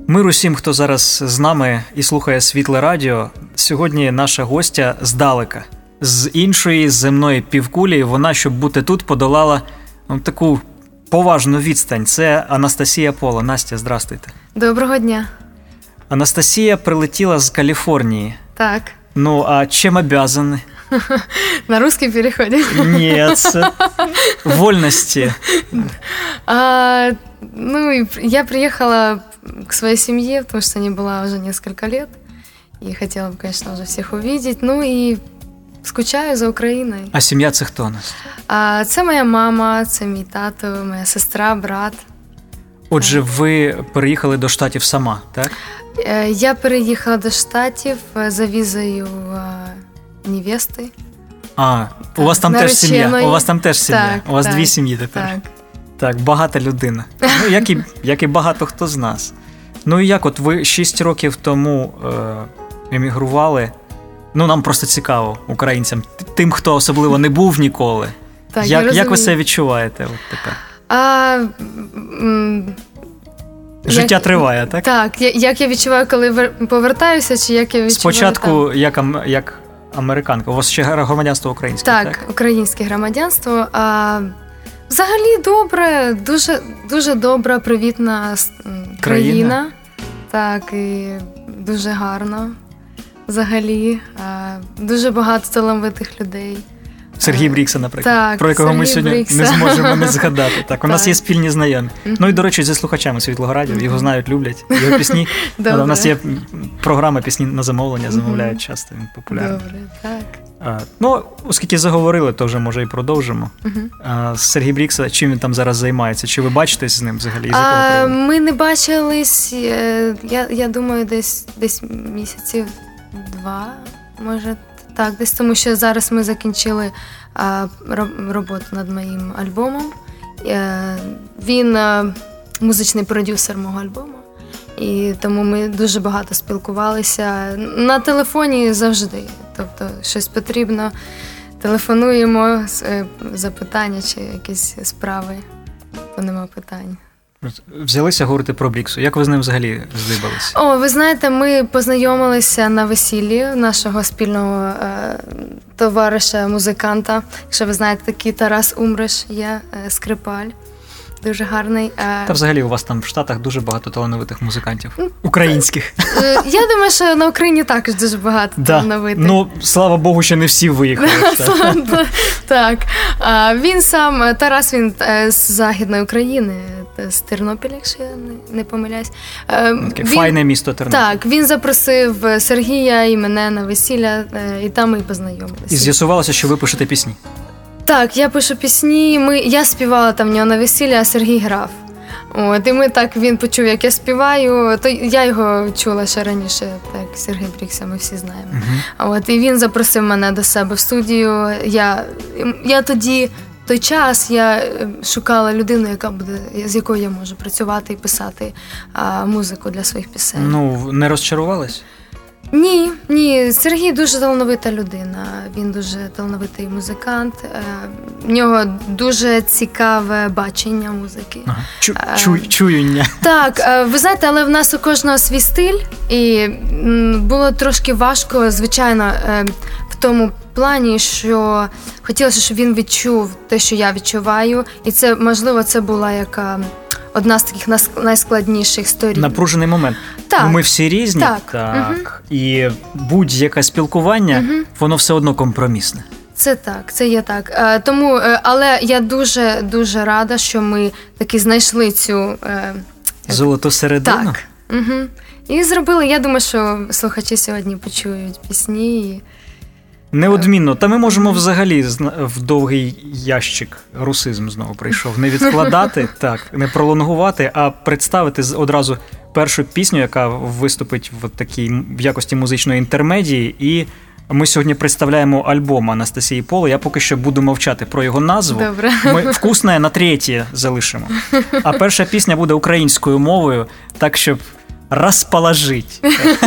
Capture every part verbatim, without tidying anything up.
Мир усім, хто зараз з нами і слухає Світле Радіо. Сьогодні наша гостя здалека. З іншої земної півкулі вона, щоб бути тут, подолала ну, таку поважну відстань. Це Анастасія Пола. Настя, здрастуйте. Доброго дня. Анастасія прилетіла з Каліфорнії. Так. Ну, а чим обязаны? На русский переходим? Нет, вольности. А, ну, я приехала к своей семье, потому что не была уже несколько лет. И хотела бы, конечно, уже всех увидеть. Ну и скучаю за Україною. А сім'я – це хто у нас? А, це моя мама, це мій тато, моя сестра, брат. Отже, ви переїхали до Штатів сама, так? Я переїхала до Штатів за візою невести. А, у вас там теж сім'я. У вас там теж сім'я. Так, у вас так, дві сім'ї тепер. Так. Так, багата людина. Ну, як і, як і багато хто з нас. Ну і як, от ви шість років тому е, емігрували. Ну, нам просто цікаво, українцям, тим, хто особливо не був ніколи. Так, як, як ви себе відчуваєте от тепер? А, м- Життя як, триває, так? Так, як я відчуваю, коли повертаюся, чи як я відчуваю спочатку, там? як, як американка. У вас ще громадянство українське, так? Так, українське громадянство. А, взагалі добре, дуже, дуже добра, привітна країна. країна. Так, і дуже гарно. Взагалі, а, дуже багато талановитих людей. Сергій Брікса, наприклад, так, про якого Сергій ми сьогодні Брікса. не зможемо не згадати. Так, у нас так. є спільні знайомі. Mm-hmm. Ну і, до речі, зі слухачами Світлого Радіо, його знають, люблять, його пісні. У нас є програма «Пісні на замовлення», замовляють mm-hmm. часто, він популярний. Добре, так. А, ну, оскільки заговорили, то вже, може, і продовжимо. Mm-hmm. А, Сергій Брікса, чим він там зараз займається? Чи ви бачитесь з ним взагалі? А, ми не бачились, я, я думаю, десь, десь місяців два, може, так, десь тому, що зараз ми закінчили а, роботу над моїм альбомом. А, він а, музичний продюсер мого альбому, і тому ми дуже багато спілкувалися. На телефоні завжди, тобто щось потрібно, телефонуємо, запитання чи якісь справи, то нема питань. Взялися говорити про Бріксу. Як ви з ним взагалі здибалися? О, ви знаєте, ми познайомилися на весіллі нашого спільного е, товариша-музиканта. Якщо ви знаєте, такий Тарас Умреш є, е, скрипаль. Дуже гарний. Е... Та взагалі у вас там в Штатах дуже багато талановитих музикантів. Українських. Е, я думаю, що на Україні також дуже багато да. талановитих. Ну, слава Богу, що не всі виїхали. Так. Він сам, Тарас, він з Західної України, з Тернопіля, якщо я не помиляюсь. Таке файне місто Тернопіль. Так, він запросив Сергія і мене на весілля, і там ми познайомилися. І з'ясувалося, що ви пишете пісні. Так, я пишу пісні, ми, я співала там в нього на весіллі, а Сергій грав. От, і ми так, він почув, як я співаю, то я його чула ще раніше, так, Сергій Брікса, ми всі знаємо. Uh-huh. От, і він запросив мене до себе в студію. Я, я тоді, той час, я шукала людину, яка буде, з якою я можу працювати і писати а, музику для своїх пісень. Ну, не розчарувались? Ні, ні, Сергій дуже талановита людина, він дуже талановитий музикант, в нього дуже цікаве бачення музики. Ага. Чу, чу, чуюння. Так, ви знаєте, але в нас у кожного свій стиль, і було трошки важко, звичайно, в тому плані, що хотілося, щоб він відчув те, що я відчуваю, і це, можливо, це була яка... одна з таких найскладніших сторін. Напружений момент. Так. Ну, ми всі різні. Так. так. Угу. І будь-яке спілкування, угу. воно все одно компромісне. Це так, це є так. Тому, але я дуже, дуже рада, що ми таки знайшли цю... золоту середину? Так. Угу. І зробили, я думаю, що слухачі сьогодні почують пісні і... Неодмінно. Та ми можемо взагалі в довгий ящик, русизм знову прийшов, не відкладати, так, не пролонгувати, а представити одразу першу пісню, яка виступить в такій в якості музичної інтермедії. І ми сьогодні представляємо альбом Анастасії Поли. Я поки що буду мовчати про його назву. Добре. Ми «Вкусне» на третє залишимо. А перша пісня буде українською мовою, так, щоб розположить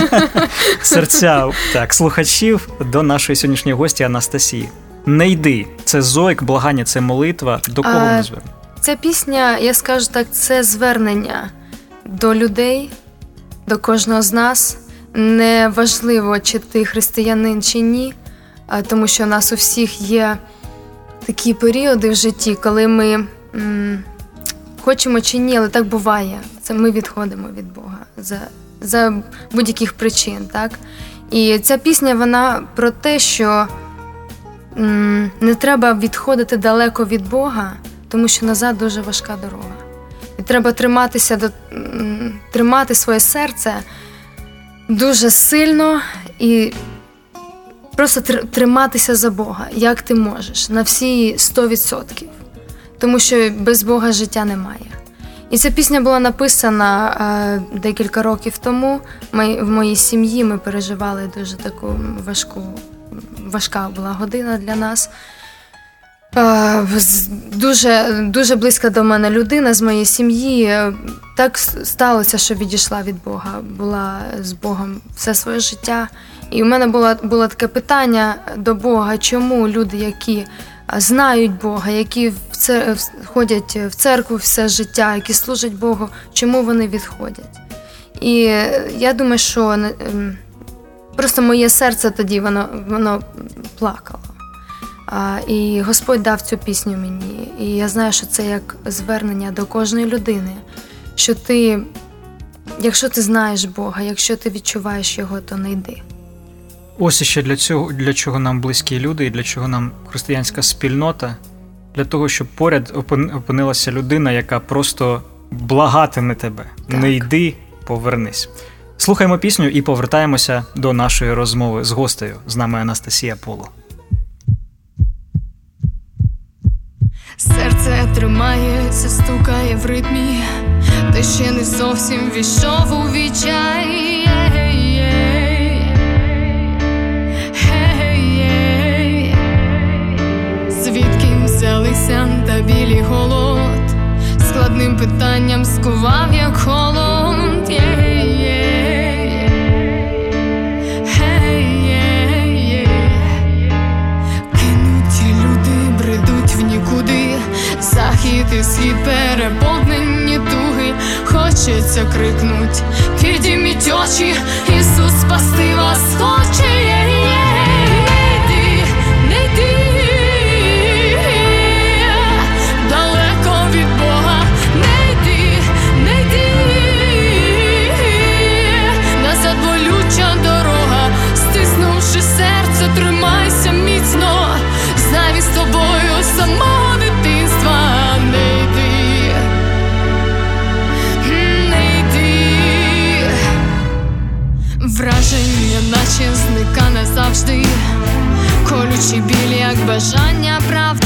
серця так, слухачів до нашої сьогоднішньої гості Анастасії. «Не йди» – це зойк, благання, це молитва. До кого вона звернена? Ця пісня, я скажу так, це звернення до людей, до кожного з нас. Не важливо, чи ти християнин, чи ні, тому що у нас у всіх є такі періоди в житті, коли ми м, хочемо чи ні, але так буває. Це ми відходимо від Бога за, за будь-яких причин, так? І ця пісня, вона про те, що м, не треба відходити далеко від Бога, тому що назад дуже важка дорога. І треба триматися до, м, тримати своє серце дуже сильно і просто триматися за Бога, як ти можеш, на всі сто відсотків. Тому що без Бога життя немає. І ця пісня була написана е, декілька років тому. Ми, в моїй сім'ї ми переживали дуже таку важку, важка була година для нас. Е, дуже, дуже близька до мене людина з моєї сім'ї. Так сталося, що відійшла від Бога, була з Богом все своє життя. І у мене було, було таке питання до Бога, чому люди, які знають Бога, які в цер... ходять в церкву все життя, які служать Богу, чому вони відходять? І я думаю, що просто моє серце тоді, воно, воно плакало. І Господь дав цю пісню мені. І я знаю, що це як звернення до кожної людини, що ти, якщо ти знаєш Бога, якщо ти відчуваєш Його, то не йди. Ось іще для цього, для чого нам близькі люди і для чого нам християнська спільнота, для того, щоб поряд опинилася людина, яка просто благатиме тебе. Так. Не йди, повернись. Слухаємо пісню і повертаємося до нашої розмови з гостею. З нами Анастасія Поло. Серце тримається, стукає в ритмі, ти ще не зовсім війшов у відчай. Звідки взялися та білі голод, складним питанням скував, як холод. Кинуті люди бредуть в нікуди, захід і схід переповнені туги. Хочеться крикнуть, підійміть очі, Ісус спасти вас хоче. Не йди, далеко від Бога, не йди, не йди, назад болюча дорога, стиснувши серце, тримайся міцно, знай з тобою самого дитинства. Не йди, не йди, враження наче зника назавжди, колючі білі, як бажання правди.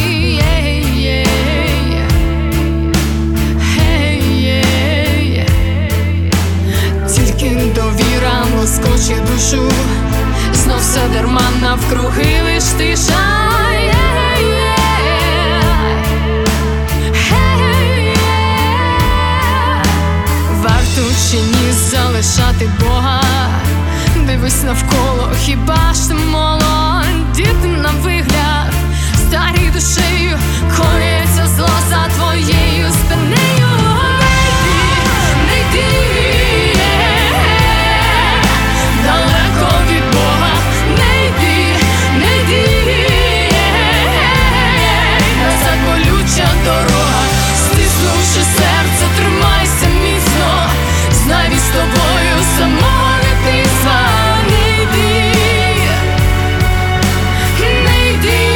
Тільки довіра лоскоче душу, знов все дарма, навкруги лиш тиша. Варто чи ні залишати Бога, дивись навколо, хіба ж ти молодь? Діти на вигляд, старі душею, коїться зло за твоєю спинею. Не йди, не йди, далеко від Бога, не йди, не йди, назад болюча дорога, стиснувши серце, тримайся міцно, знай з тобою самого дитинства. Не йди, не йди.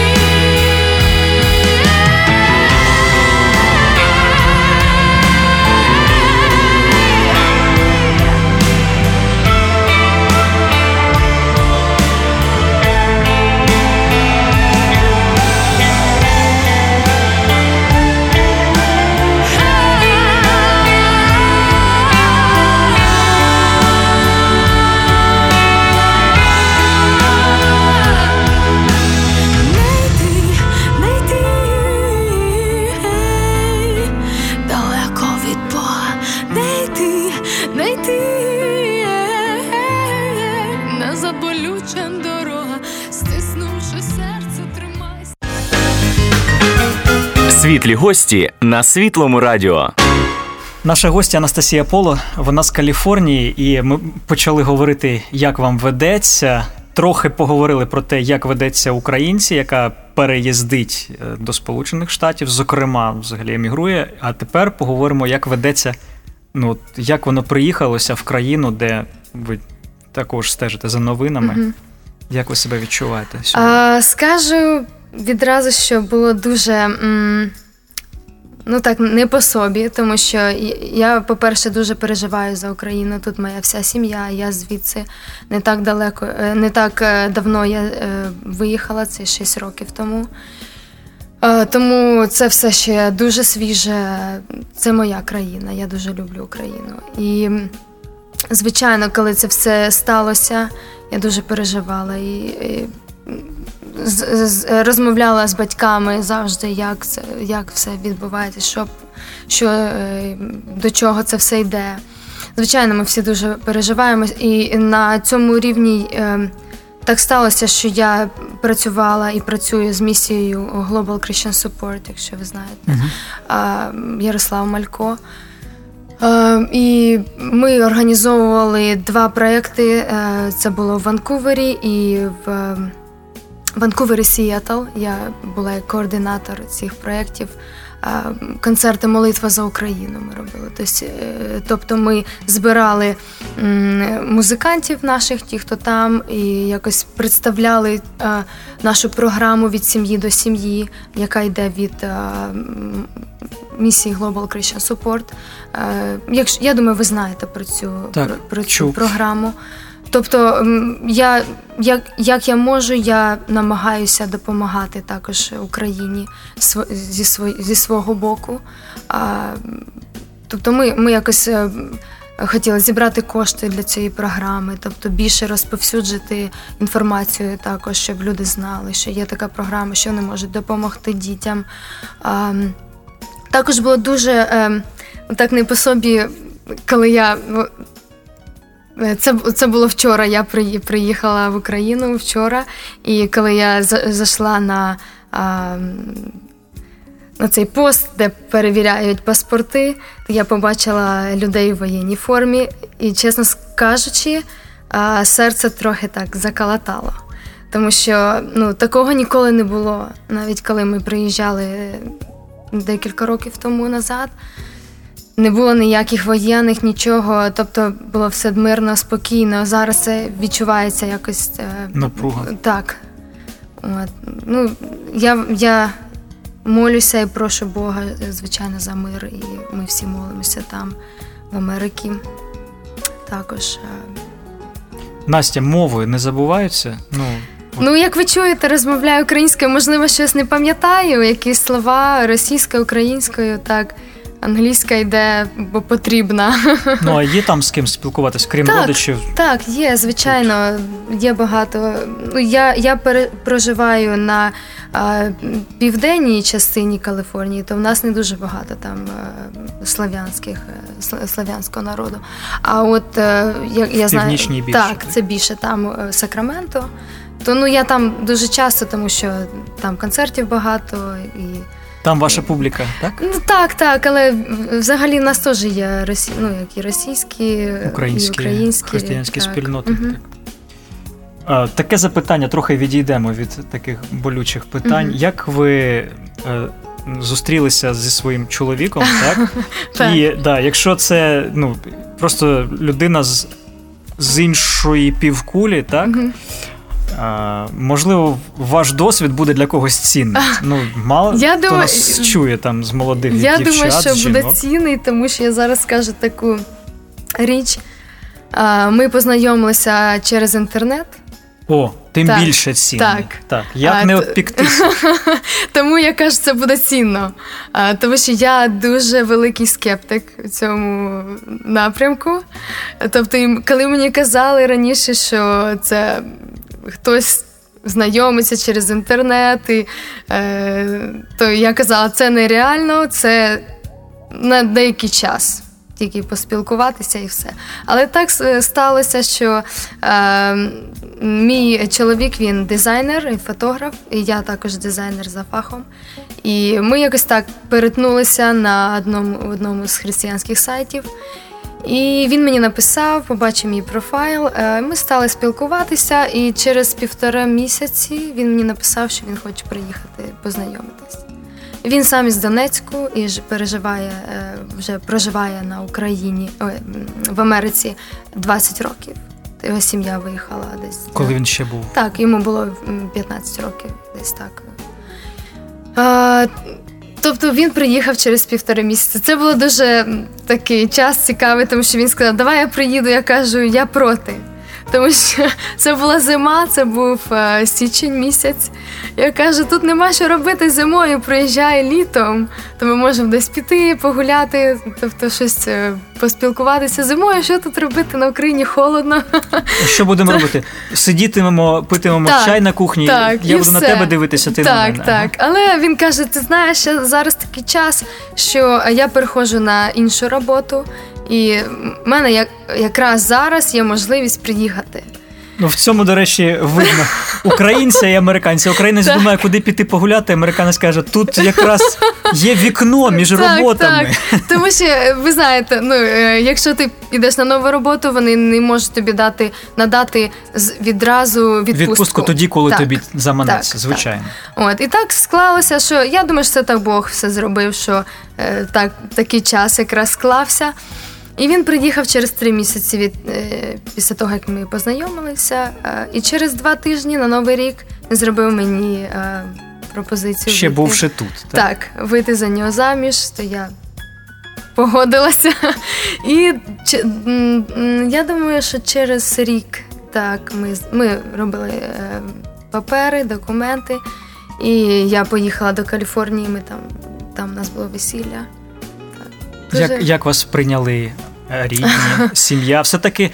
Світлі гості на Світлому радіо. Наша гостя Анастасія Поло, вона з Каліфорнії, і ми почали говорити, як вам ведеться. Трохи поговорили про те, як ведеться українці, яка переїздить до Сполучених Штатів, зокрема, взагалі емігрує. А тепер поговоримо, як ведеться, ну, як воно приїхалося в країну, де ви також стежите за новинами. Угу. Як ви себе відчуваєте сьогодні? А, скажу відразу, що було дуже, м, ну так, не по собі, тому що я, по-перше, дуже переживаю за Україну. Тут моя вся сім'я, я звідси не так далеко, не так давно я виїхала, це шість років тому. Тому це все ще дуже свіже, це моя країна, я дуже люблю Україну. І, звичайно, коли це все сталося, я дуже переживала і, і з, з, розмовляла з батьками завжди, як, це, як все відбувається, що, що, до чого це все йде. Звичайно, ми всі дуже переживаємо, і на цьому рівні е, так сталося, що я працювала і працюю з місією Global Christian Support, якщо ви знаєте, uh-huh. Ярослав Малько. Uh, і ми організовували два проекти. Uh, це було в Ванкувері і в uh, Ванкувері, Сіетл. Я була як координатор цих проєктів. Uh, концерти «Молитва за Україну» ми робили. Тобто, тобто ми збирали um, музикантів наших, ті, хто там, і якось представляли uh, нашу програму «Від сім'ї до сім'ї», яка йде від uh, місії Global Christian Support. Якщо, я думаю, ви знаєте про цю, так, про, про цю програму. Тобто, я, як, як я можу, я намагаюся допомагати також Україні зі, свої, зі свого боку. Тобто, ми, ми якось хотіли зібрати кошти для цієї програми, тобто більше розповсюджити інформацію також, щоб люди знали, що є така програма, що вони можуть допомогти дітям. Також було дуже, е, так не по собі, коли я, це, це було вчора, я приїхала в Україну вчора, і коли я зайшла на, на цей пост, де перевіряють паспорти, я побачила людей в воєнній формі, і, чесно кажучи, серце трохи так закалатало. Тому що, ну, такого ніколи не було, навіть коли ми приїжджали декілька років тому назад. Не було ніяких воєнних, нічого, тобто було все мирно, спокійно. Зараз це відчувається якось... Напруга. Так. От. Ну, я, я молюся і прошу Бога, звичайно, за мир, і ми всі молимося там, в Америці. Також. Настя, мови не забуваються? Ну... Ну, як ви чуєте, розмовляю українською, можливо, щось не пам'ятаю, якісь слова російською, українською, так, англійська йде, бо потрібна. Ну, а є там з ким спілкуватись, крім так, родичів? Так, є, звичайно, є багато. Ну, я, я пере, проживаю на а, південній частині Каліфорнії, то в нас не дуже багато там а, слав'янських, слав'янського народу. А от, а, я, я знаю, північній більше. Так, це більше там Сакраменто. То, ну, я там дуже часто, тому що там концертів багато. І... Там ваша публіка, так? Ну, так, так, але взагалі в нас теж є росі... ну, як і російські, українські, і українські християнські так. спільноти. Угу. Так. Таке запитання, трохи відійдемо від таких болючих питань. Угу. Як ви е, зустрілися зі своїм чоловіком, так? Так. І, да, якщо це, ну, просто людина з, з іншої півкулі, так? Угу. А, можливо, ваш досвід буде для когось цінний. Ну, мало я хто думаю, нас чує там з молодих я дівчат, думаю, що жінок. буде цінний, тому що я зараз скажу таку річ. Ми познайомилися через інтернет. О, тим так, більше цінний. Так. так. Як а, не обпіктися? Тому я кажу, це буде цінно. А, тому що я дуже великий скептик у цьому напрямку. Тобто, коли мені казали раніше, що це хтось знайомиться через інтернет, і, е, то я казала, це нереально, це на деякий час. Тільки поспілкуватися і все. Але так сталося, що е, мій чоловік, він дизайнер і фотограф, і я також дизайнер за фахом. І ми якось так перетнулися на одному, одному з християнських сайтів. І він мені написав, побачив мій профайл, ми стали спілкуватися, і через півтора місяці він мені написав, що він хоче приїхати познайомитись. Він сам із Донецьку і переживає, вже проживає на Україні, ой, в Америці двадцять років. Його сім'я виїхала десь. Коли він ще був? Так, йому було п'ятнадцять років, десь так. А, тобто він приїхав через півтора місяці. Це було дуже такий час цікавий, тому що він сказав, давай я приїду, я кажу, я проти. Тому що це була зима, це був е, січень місяць. Я кажу, тут нема що робити зимою, приїжджай літом, то ми можемо десь піти, погуляти, тобто щось е, поспілкуватися зимою, що тут робити, на Україні холодно. Що будемо робити? Сидітимемо, питимемо так, чай на кухні, так, я буду все. на тебе дивитися, ти так, на мене. Так, так. Але він каже, ти знаєш, зараз такий час, що я переходжу на іншу роботу, і в мене як, якраз зараз є можливість приїхати. Ну, в цьому, до речі, видно українця і американця. Українець думає, куди піти погуляти, американець каже, тут якраз є вікно між так, роботами. Так. Тому що, ви знаєте, ну, якщо ти йдеш на нову роботу, вони не можуть тобі дати, надати відразу відпустку. Відпустку тоді, коли так. тобі заманеться, так, звичайно. Так. От, і так склалося, що я думаю, що це так Бог все зробив, що е, так, такий час якраз склався. І він приїхав через три місяці від, е, після того, як ми познайомилися. Е, і через два тижні на Новий рік він зробив мені е, пропозицію. Ще вийти. бувши тут. Так? так, вийти за нього заміж, то я погодилася. І ч, м, я думаю, що через рік так, ми, ми робили е, папери, документи. І я поїхала до Каліфорнії, ми там, там у нас було весілля. Дуже... Як, як вас прийняли рідні, сім'я? Все-таки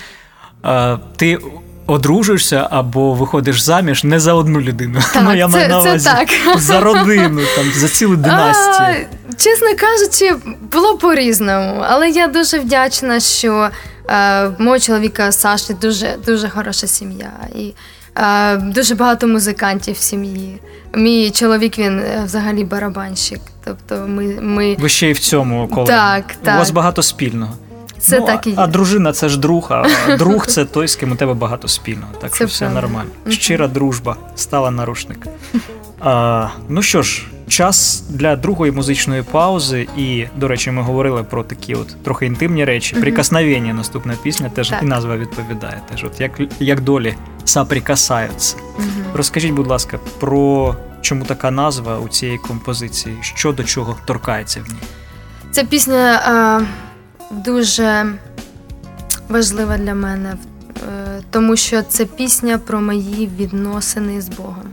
е, ти одружуєшся або виходиш заміж не за одну людину. Так, ну, я це, маю на увазі, це так. За родину, там, за цілу династію. А, чесно кажучи, було по-різному. Але я дуже вдячна, що е, мого чоловіка Саші дуже, дуже хороша сім'я. І е, дуже багато музикантів в сім'ї. Мій чоловік, він взагалі барабанщик. Тобто ми, ми... Ви ще й в цьому колі. Так, так. У вас багато спільного. Це ну, так і є. А дружина – це ж друг, а друг – це той, з ким у тебе багато спільного. Так це що все правда. Нормально. Щира дружба стала нарушник. А, ну що ж, час для другої музичної паузи. І, до речі, ми говорили про такі от трохи інтимні речі. «Прикосновення» – наступна пісня, теж так. І назва відповідає. Теж от як, як долі соприкасаються. Угу. Розкажіть, будь ласка, про чому така назва у цієї композиції? Що до чого торкається в ній? Ця пісня а, дуже важлива для мене, тому що це пісня про мої відносини з Богом.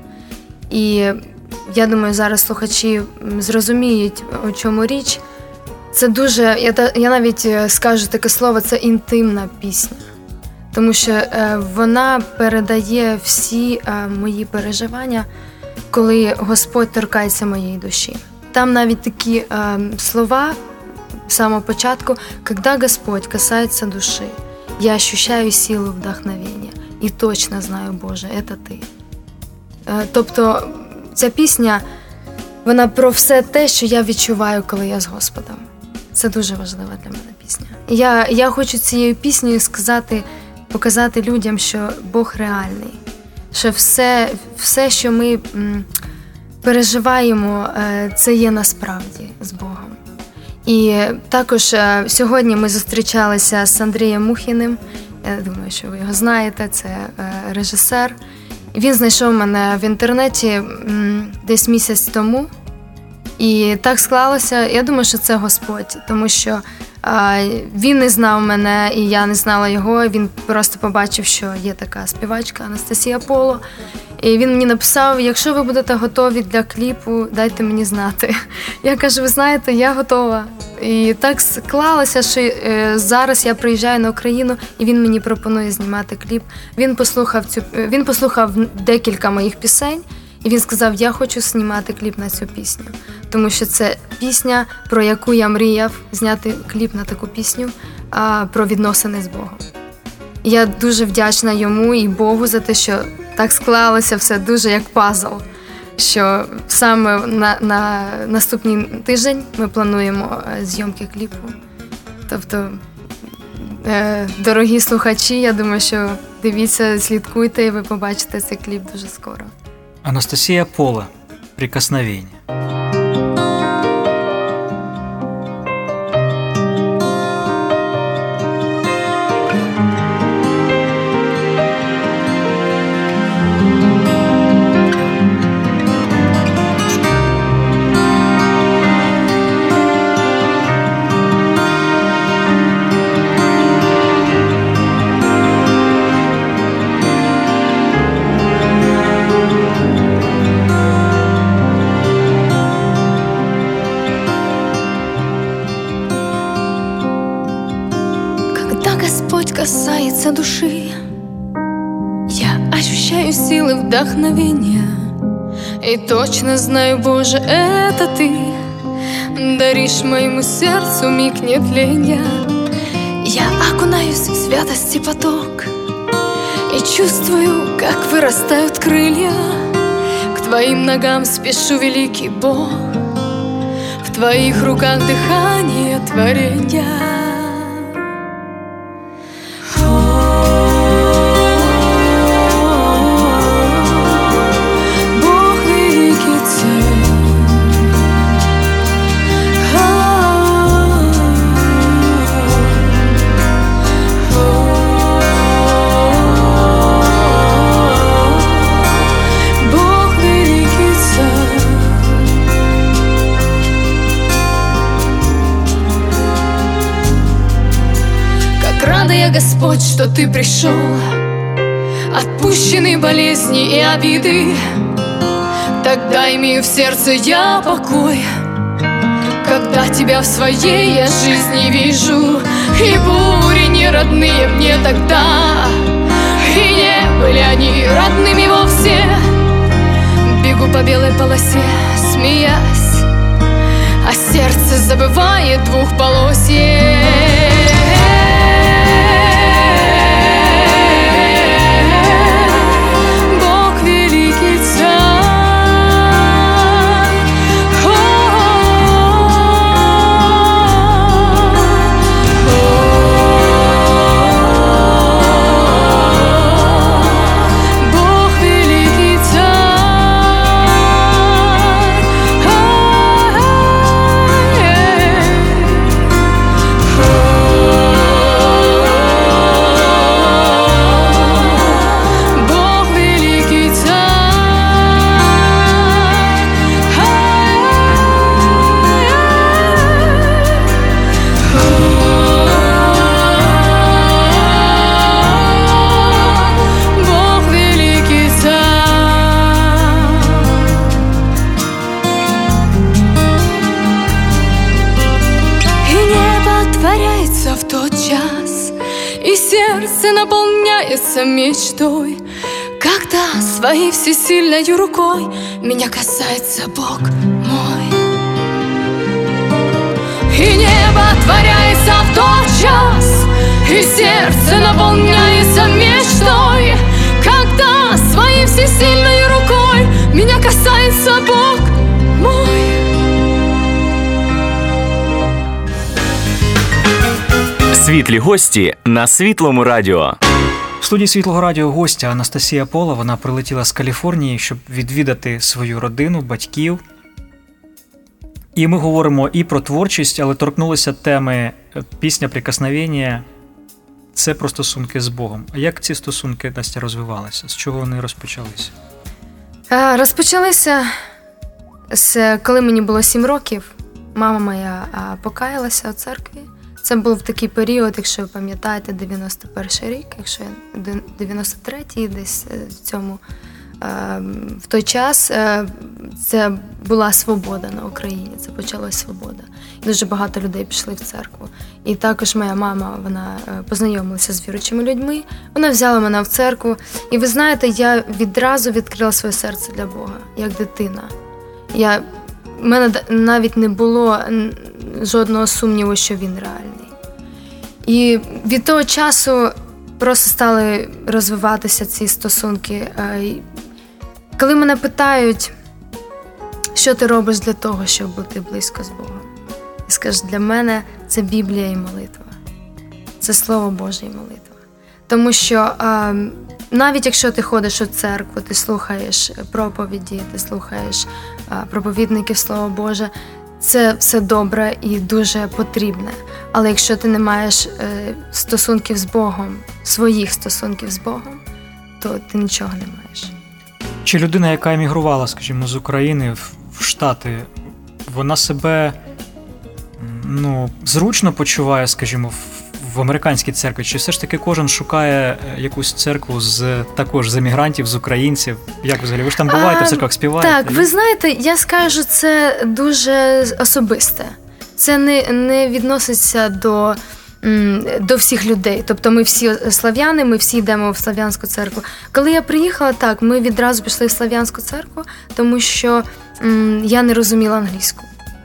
І я думаю, зараз слухачі зрозуміють, у чому річ. Це дуже, я, я навіть скажу таке слово, це інтимна пісня. Тому що е, вона передає всі е, мої переживання, коли Господь торкається моєї душі. Там навіть такі е, слова з самого початку, «Когда Господь касается души, я ощущаю силу вдохновения и точно знаю, Боже, это ти». Е, тобто ця пісня, вона про все те, що я відчуваю, коли я з Господом. Це дуже важлива для мене пісня. Я, я хочу цією піснею сказати, показати людям, що Бог реальний, що все, все що ми м, переживаємо, е, це є насправді з Богом. І також е, сьогодні ми зустрічалися з Андрієм Мухіним, я думаю, що ви його знаєте, це е, режисер. Він знайшов мене в інтернеті м, десь місяць тому, і так склалося, я думаю, що це Господь, тому що він не знав мене, і я не знала його. Він просто побачив, що є така співачка Анастасія Поло. І він мені написав, якщо ви будете готові для кліпу, дайте мені знати. Я кажу, ви знаєте, я готова. І так склалося, що зараз я приїжджаю на Україну, і він мені пропонує знімати кліп. Він послухав цю, він послухав декілька моїх пісень, і він сказав, я хочу знімати кліп на цю пісню. Тому що це пісня, про яку я мріяв зняти кліп на таку пісню, а, про відносини з Богом. Я дуже вдячна йому і Богу за те, що так склалося все дуже як пазл. що саме на, на наступний тиждень ми плануємо зйомки кліпу. Тобто, е, дорогі слухачі, я думаю, що дивіться, слідкуйте, і ви побачите цей кліп дуже скоро. Анастасія Пола, «Прикосновение». Касается души, я ощущаю силы вдохновения, и точно знаю, Боже, это Ты даришь моему сердцу миг нетления. Я окунаюсь в святости поток и чувствую, как вырастают крылья. К Твоим ногам спешу, великий Бог, в Твоих руках дыхание творения. Господь, что Ты пришел, отпущенный болезни и обиды. Тогда имею в сердце я покой, когда Тебя в своей я жизни вижу. И бури не родные мне тогда, и не были они родными вовсе. Бегу по белой полосе, смеясь, а сердце забывает двухполосье. Наполняется мечтой, когда своей всесильной рукой меня касается Бог мой. И небо отворяется в тот час, и сердце наполняется мечтой, когда своей всесильной рукой меня касается Бог мой. Світлі гості на Світлому радіо. В студії Світлого радіо гостя Анастасія Пола. Вона прилетіла з Каліфорнії, щоб відвідати свою родину, батьків. І ми говоримо і про творчість, але торкнулися теми пісня «Прикосновення». Це про стосунки з Богом. А як ці стосунки, Настя, розвивалися? З чого вони розпочалися? Розпочалися з коли мені було сім років. Мама моя покаялася у церкві. Це був такий період, якщо ви пам'ятаєте, дев'яносто перший рік, якщо я дев'яносто третій, десь в цьому, в той час це була свобода на Україні, це почалась свобода. Дуже багато людей пішли в церкву. І також моя мама, вона познайомилася з віруючими людьми, вона взяла мене в церкву. І ви знаєте, я відразу відкрила своє серце для Бога, як дитина. Я У мене навіть не було жодного сумніву, що він реальний. І від того часу просто стали розвиватися ці стосунки. Коли мене питають, що ти робиш для того, щоб бути близько з Богом? І скажеш, для мене це Біблія і молитва. Це Слово Боже і молитва. Тому що а, навіть якщо ти ходиш у церкву, ти слухаєш проповіді, ти слухаєш а, проповідників Слова Боже, це все добре і дуже потрібне. Але якщо ти не маєш е, стосунків з Богом, своїх стосунків з Богом, то ти нічого не маєш. Чи людина, яка емігрувала, скажімо, з України в, в Штати, вона себе ну, зручно почуває, скажімо, в, в американській церкві? Чи все ж таки кожен шукає якусь церкву з також з емігрантів, з українців? Як взагалі? Ви ж там буваєте, в церквах співаєте? Так, ви знаєте, я скажу, це дуже особисте. Це не, не відноситься до, до всіх людей. Тобто ми всі слав'яни, ми всі йдемо в слав'янську церкву. Коли я приїхала, так, ми відразу пішли в слав'янську церкву, тому що м, я не розуміла англійську.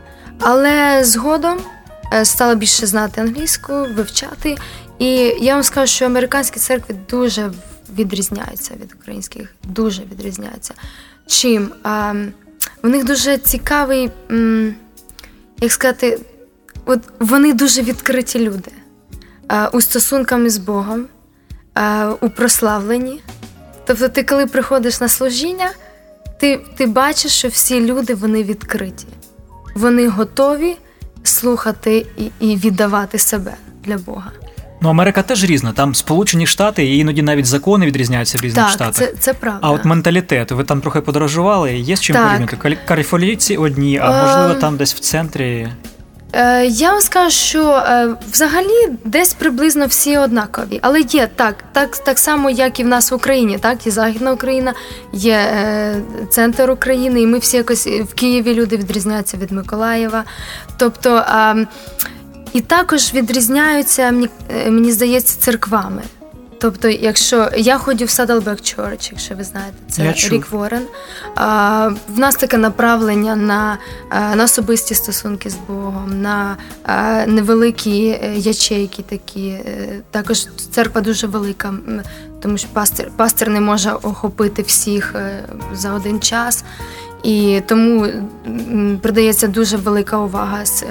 Але згодом стала більше знати англійську, вивчати. І я вам скажу, що американські церкви дуже відрізняються від українських. Дуже відрізняються. Чим? А, в них дуже цікавий, м, як сказати, от вони дуже відкриті люди. А, у стосунками з Богом, а, у прославленні. Тобто ти, коли приходиш на служіння, ти, ти бачиш, що всі люди, вони відкриті. Вони готові слухати і, і віддавати себе для Бога. Ну, Америка теж різна. Там Сполучені Штати, і іноді навіть закони відрізняються в різних так, штатах. Так, це, це правда. А от менталітет, ви там трохи подорожували, є з чим так. порівняти? Каліфорнійці одні, а можливо там десь в центрі... Е, я вам скажу, що е, взагалі десь приблизно всі однакові. Але є так, так, так само, як і в нас в Україні. Так? Є Західна Україна, є е, центр України, і ми всі якось в Києві люди відрізняються від Миколаєва. Тобто, е, і також відрізняються, мені, мені здається, церквами. Тобто, якщо я ходжу в Saddleback Church, якщо ви знаєте, це Рік Ворен. А, в нас таке направлення на, на особисті стосунки з Богом, на а, невеликі ячейки такі. Також церква дуже велика, тому що пастир, пастир не може охопити всіх за один час. І тому придається дуже велика увага з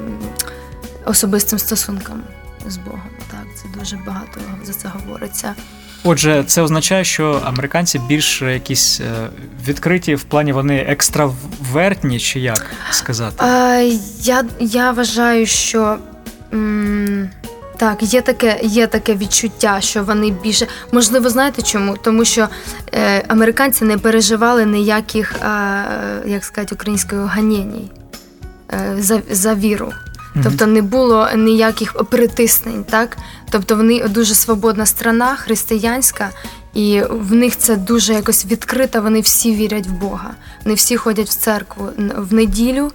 особистим стосункам з Богом. Це дуже багато за це говориться. Отже, це означає, що американці більш якісь відкриті в плані, вони екстравертні, чи як сказати? А, я, я вважаю, що м, так, є таке, є таке відчуття, що вони більше... Можливо, знаєте чому? Тому що е, американці не переживали ніяких, е, як сказати, українською ганєній е, за, за віру. Тобто не було ніяких притиснень, так? Тобто вони дуже свободна страна, християнська, і в них це дуже якось відкрито, вони всі вірять в Бога. Вони всі ходять в церкву в неділю.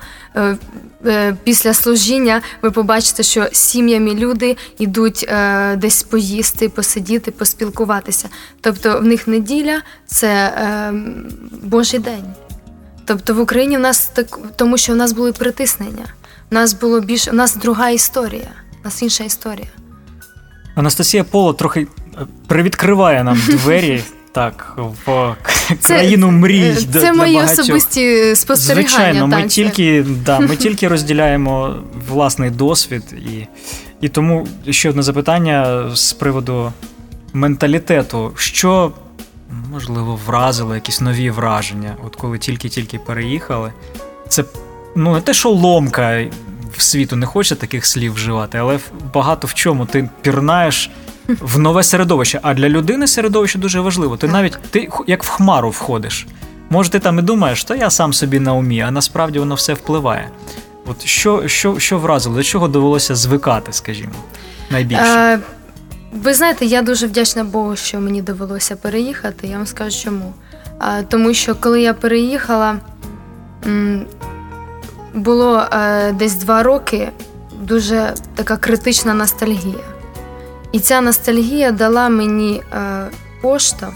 Після служіння ви побачите, що сім'ями люди йдуть десь поїсти, посидіти, поспілкуватися. Тобто в них неділя – це Божий день. Тобто в Україні в нас так, тому що в нас були притиснення. У нас було більше, у нас друга історія, у нас інша історія. Анастасія Поло трохи привідкриває нам двері, так, в це, країну мрій. Це для мої багатьох. Особисті спостерігання. Звичайно, ми так, тільки, да, ми тільки розділяємо власний досвід. І, і тому ще одне запитання з приводу менталітету. Що, можливо, вразило, якісь нові враження, от коли тільки-тільки переїхали? Це Ну, не те, що ломка в світу, не хочеться таких слів вживати, але багато в чому. Ти пірнаєш в нове середовище, а для людини середовище дуже важливо. Ти навіть, ти як в хмару входиш. Може, ти там і думаєш, то я сам собі на умі, а насправді воно все впливає. От що, що, що вразило, до чого довелося звикати, скажімо, найбільше? Е, ви знаєте, я дуже вдячна Богу, що мені довелося переїхати. Я вам скажу, чому. Е, тому що, коли я переїхала, м- було е, десь два роки дуже така критична ностальгія. І ця ностальгія дала мені е, поштовх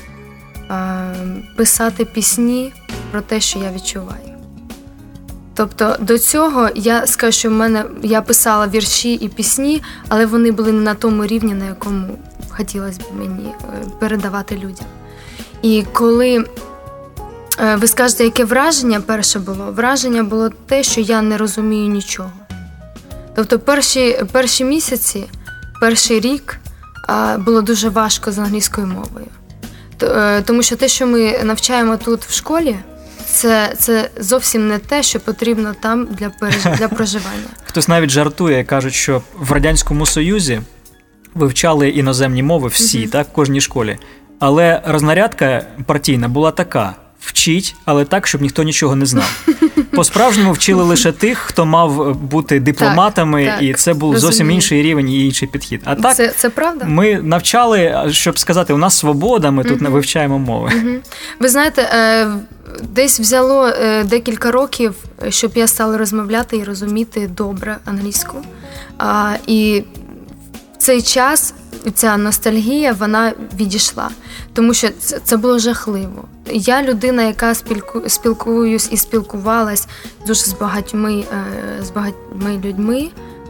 е, писати пісні про те, що я відчуваю. Тобто до цього я скажу, що в мене я писала вірші і пісні, але вони були не на тому рівні, на якому хотілося б мені передавати людям. І коли ви скажете, яке враження перше було? Враження було те, що я не розумію нічого. Тобто перші, перші місяці, перший рік було дуже важко з англійською мовою. Тому що те, що ми навчаємо тут в школі, це, це зовсім не те, що потрібно там для, переж... для проживання. Хтось навіть жартує, кажуть, що в Радянському Союзі вивчали іноземні мови всі, mm-hmm. так, в кожній школі. Але рознарядка партійна була така: вчіть, але так, щоб ніхто нічого не знав. По-справжньому вчили лише тих, хто мав бути дипломатами, так, так, і це був зовсім розумію. інший рівень і інший підхід. А так, це, це правда? Ми навчали, щоб сказати, у нас свобода, ми тут не mm-hmm. вивчаємо мови. Mm-hmm. Ви знаєте, десь взяло декілька років, щоб я стала розмовляти і розуміти добре англійську. І в цей час ця ностальгія, вона відійшла, тому що це, це було жахливо. Я людина, яка спілку, спілкуюсь і спілкувалась дуже з багатьми, з багатьми людьми.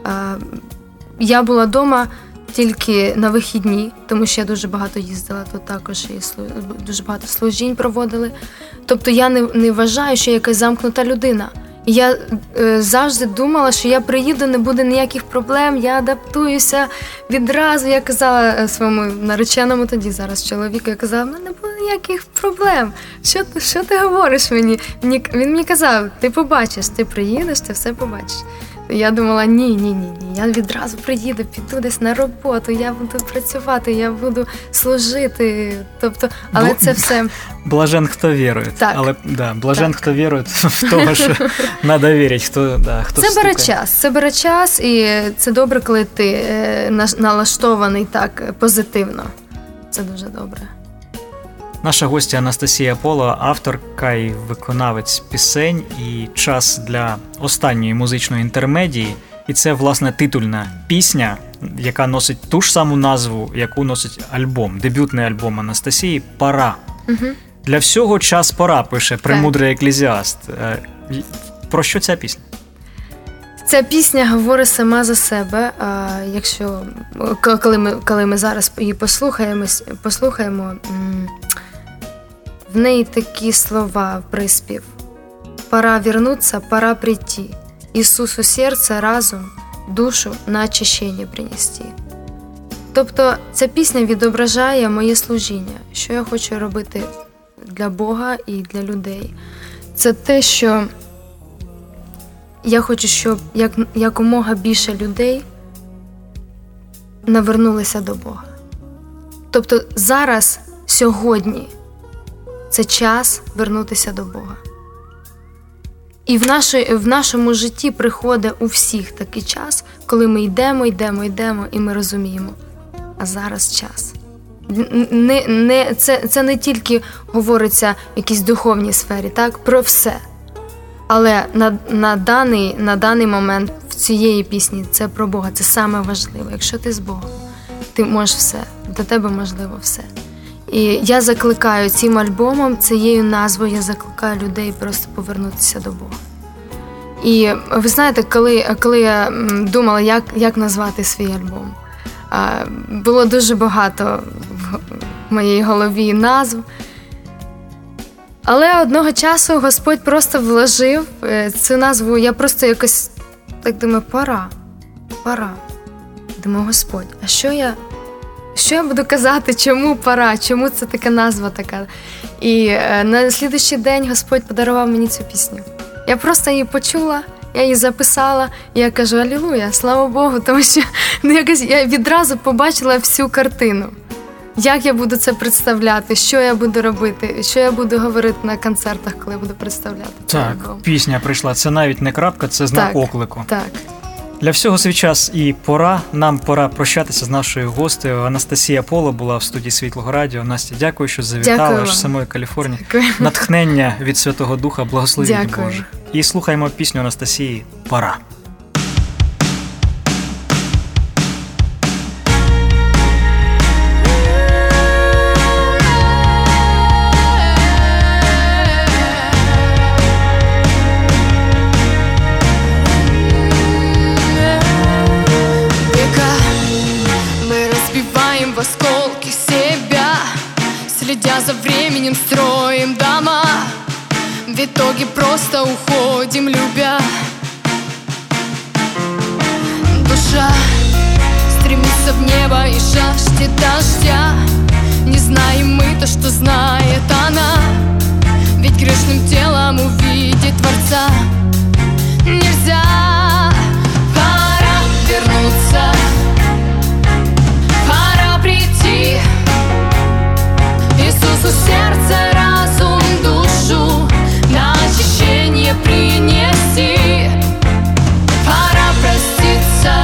Я була вдома тільки на вихідні, тому що я дуже багато їздила, тут також і дуже багато служінь проводили. Тобто я не, не вважаю, що я якась замкнута людина. І я е, завжди думала, що я приїду, не буде ніяких проблем, я адаптуюся відразу. Я казала своєму нареченому тоді, зараз чоловіку, я казала, в мене не буде ніяких проблем. Що, що ти говориш мені? мені? Він мені казав, ти побачиш, ти приїдеш, ти все побачиш. Я думала, ні, ні, ні, ні, я відразу приїду, піду десь на роботу, я буду працювати, я буду служити, тобто, але Бл... це все... Блажен, хто вірує. Так. Але, да, блажен, так. хто вірує в того, що треба вірити, хто, да, хто Це стукає. бере час, це бере час, і це добре, коли ти налаштований так позитивно. Це дуже добре. Наша гостя Анастасія Поло, авторка і виконавець пісень, і час для останньої музичної інтермедії. І це, власне, титульна пісня, яка носить ту ж саму назву, яку носить альбом, дебютний альбом Анастасії «Пора». Угу. Для всього час пора, пише премудрий еклезіаст. Про що ця пісня? Ця пісня говорить сама за себе. Якщо, коли ми, коли ми зараз її послухаємо, послухаємо, в неї такі слова, приспів. «Пора вернуться, пора прийти. Ісусу серце, разум, душу на очищення принести». Тобто ця пісня відображає моє служіння, що я хочу робити для Бога і для людей. Це те, що я хочу, щоб як, якомога більше людей навернулися до Бога. Тобто зараз, сьогодні, це час вернутися до Бога. І в, нашій, в нашому житті приходить у всіх такий час, коли ми йдемо, йдемо, йдемо, і ми розуміємо, а зараз час. Не, не, це, це не тільки говориться в якійсь духовній сфері, так, про все. Але на, на, даний, на даний момент в цієї пісні це про Бога, це саме важливо. Якщо ти з Богом, ти можеш все, для тебе можливо все. І я закликаю цим альбомом, цією назвою, я закликаю людей просто повернутися до Бога. І ви знаєте, коли, коли я думала, як, як назвати свій альбом, було дуже багато в моїй голові назв. Але одного часу Господь просто вложив цю назву, я просто якось так думаю, пора, пора. Думаю, Господь, а що я, що я буду казати, чому пора, чому це така назва така? І на слідуючий день Господь подарував мені цю пісню. Я просто її почула, я її записала, і я кажу, алілуя, слава Богу, тому що ну, якось я відразу побачила всю картину. Як я буду це представляти, що я буду робити, що я буду говорити на концертах, коли я буду представляти. Так, пісня прийшла, це навіть не крапка, це знак так, оклику. Так. Для всього свій час і пора, нам пора прощатися з нашою гостею. Анастасія Поло була в студії Світлого Радіо. Настя, дякую, що завітала аж з самої Каліфорнії. Дякую. Натхнення від Святого Духа, благословінь Божих. І слухаємо пісню Анастасії «Пора». Осколки себя, следя за временем, строим дома. итоге просто уходим, любя. Душа стремится в небо и жаждет дождя. Не знаем мы то, что знает она, ведь грешным телом увидеть Творца нельзя. Пора вернуться, пора прийти Иисусу сердце, разум, душу на очищение принести. Пора проститься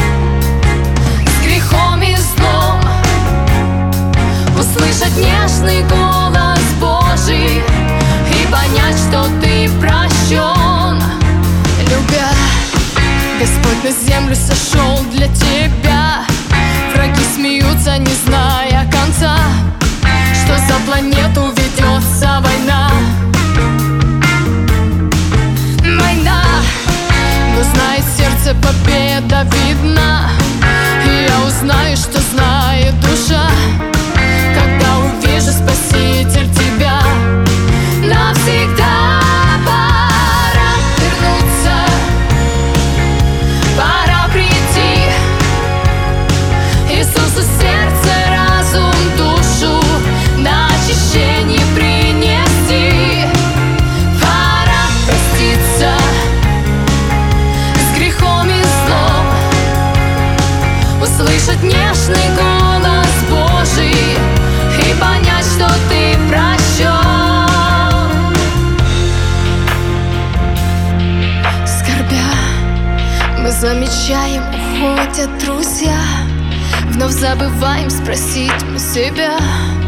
с грехом и злом, услышать нежный голос Божий и понять, что ты прощен. Любя, Господь на землю сошел для тебя. Враги смеются, не зная конца, что за планету ведется война. Война, но знает сердце, победа видна. И я узнаю, что знает душа, когда увижу, Спаситель, тебя навсегда. Пора вернуться, пора прийти Иисусу сердце, разум, душу на очищение принести. Пора проститься с грехом и злом, услышать нежный голос Божий и понять, что ты прощен. Скорбя, мы замечаем, уходят друзья. Вновь забываем спросить мы себя: